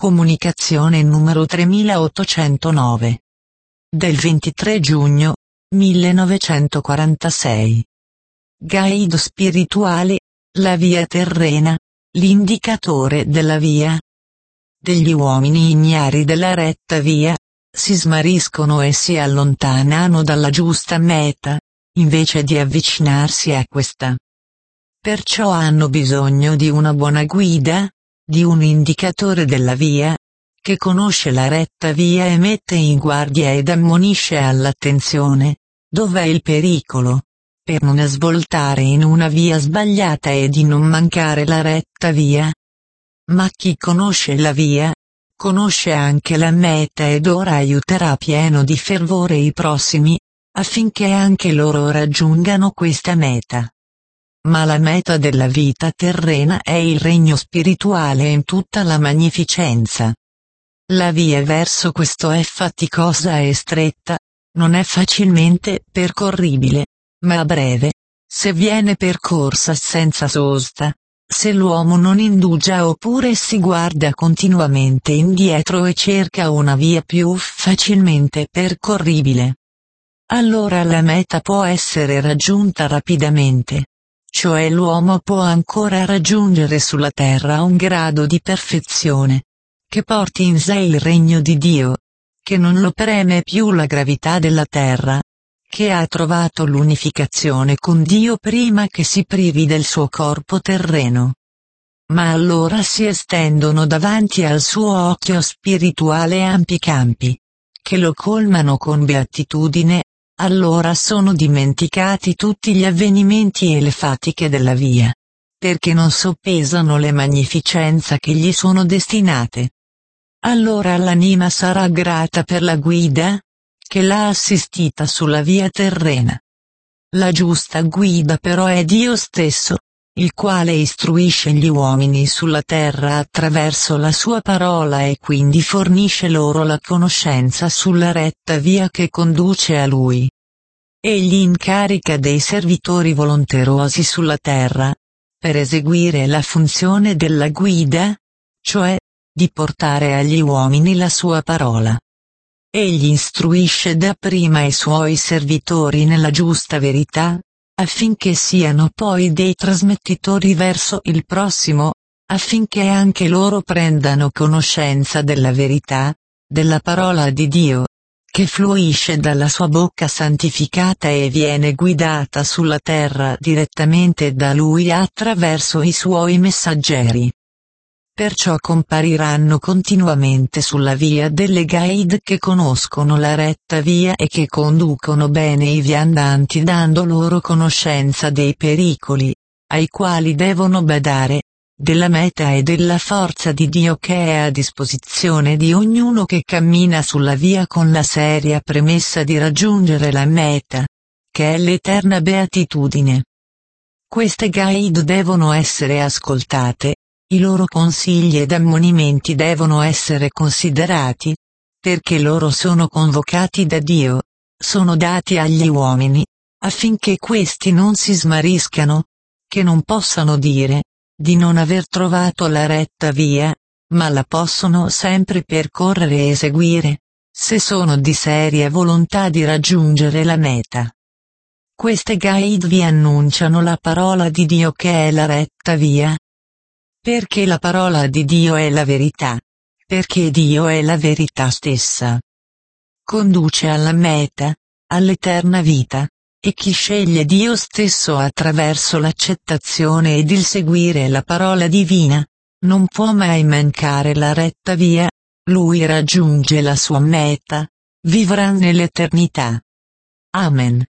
Comunicazione numero 3809. Del 23 giugno 1946. Guide spirituale, la via terrena, l'indicatore della via. Degli uomini ignari della retta via, si smarriscono e si allontanano dalla giusta meta, invece di avvicinarsi a questa. Perciò hanno bisogno di una buona guida, di un indicatore della via, che conosce la retta via e mette in guardia ed ammonisce all'attenzione, dov'è il pericolo, per non svoltare in una via sbagliata e di non mancare la retta via. Ma chi conosce la via, conosce anche la meta ed ora aiuterà pieno di fervore i prossimi, affinché anche loro raggiungano questa meta. Ma la meta della vita terrena è il regno spirituale in tutta la magnificenza. La via verso questo è faticosa e stretta, non è facilmente percorribile, ma breve, se viene percorsa senza sosta, se l'uomo non indugia oppure si guarda continuamente indietro e cerca una via più facilmente percorribile. Allora la meta può essere raggiunta rapidamente. Cioè l'uomo può ancora raggiungere sulla terra un grado di perfezione, che porti in sé il regno di Dio, che non lo preme più la gravità della terra, che ha trovato l'unificazione con Dio prima che si privi del suo corpo terreno. Ma allora si estendono davanti al suo occhio spirituale ampi campi, che lo colmano con beatitudine. Allora sono dimenticati tutti gli avvenimenti e le fatiche della via, perché non soppesano le magnificenza che gli sono destinate. Allora l'anima sarà grata per la guida, che l'ha assistita sulla via terrena. La giusta guida però è Dio stesso, il quale istruisce gli uomini sulla terra attraverso la sua parola e quindi fornisce loro la conoscenza sulla retta via che conduce a Lui. Egli incarica dei servitori volonterosi sulla terra, per eseguire la funzione della guida, cioè, di portare agli uomini la sua parola. Egli istruisce dapprima i suoi servitori nella giusta verità, affinché siano poi dei trasmettitori verso il prossimo, affinché anche loro prendano conoscenza della verità, della parola di Dio, che fluisce dalla sua bocca santificata e viene guidata sulla terra direttamente da Lui attraverso i suoi messaggeri. Perciò compariranno continuamente sulla via delle guide che conoscono la retta via e che conducono bene i viandanti dando loro conoscenza dei pericoli, ai quali devono badare, della meta e della forza di Dio che è a disposizione di ognuno che cammina sulla via con la seria premessa di raggiungere la meta, che è l'eterna beatitudine. Queste guide devono essere ascoltate. I loro consigli ed ammonimenti devono essere considerati, perché loro sono convocati da Dio, sono dati agli uomini, affinché questi non si smarriscano, che non possano dire, di non aver trovato la retta via, ma la possono sempre percorrere e seguire, se sono di seria volontà di raggiungere la meta. Queste guide vi annunciano la parola di Dio che è la retta via. Perché la parola di Dio è la verità, perché Dio è la verità stessa. Conduce alla meta, all'eterna vita, e chi sceglie Dio stesso attraverso l'accettazione ed il seguire la parola divina, non può mai mancare la retta via, lui raggiunge la sua meta, vivrà nell'eternità. Amen.